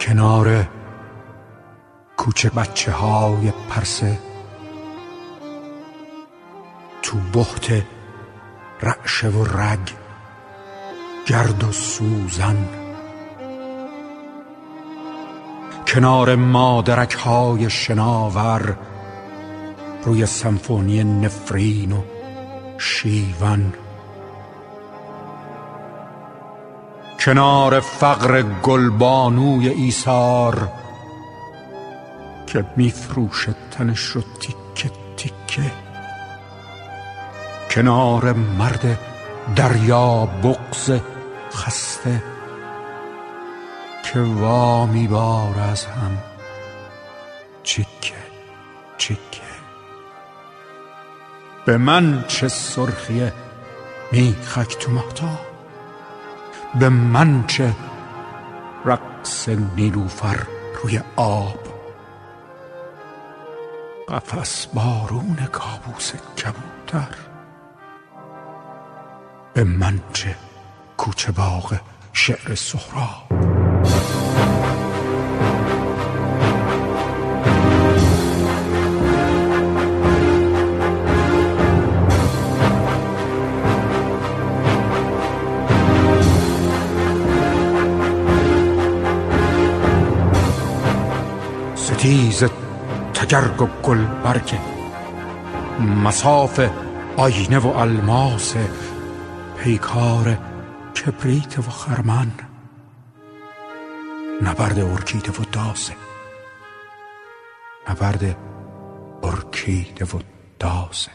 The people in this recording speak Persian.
کنار کوچه بچه های پرسه، تو بحت رعشه و رگ، گرد و سوزن، کنار مادرک های شناور، روی سمفونی نفرین و شیون، کنار فقر گلبانوی ایثار که میفروشه تنش رو تیکه تیکه، کنار مرد دریا بغض خسته که وا میبار از هم چیکه چیکه. به من چه سرخی میخک تو مهتاب، به من چه رقص نیلوفر روی آب، قفس بارون کابوس کبوتر، به من چه کوچه باغ شعر سهراب. ستیز تگرگ و گلبرگ، مصاف آینه و الماس، پیکار کبریت و خرمن، نبرد ارکیده و داسه، نبرد ارکیده و داسه.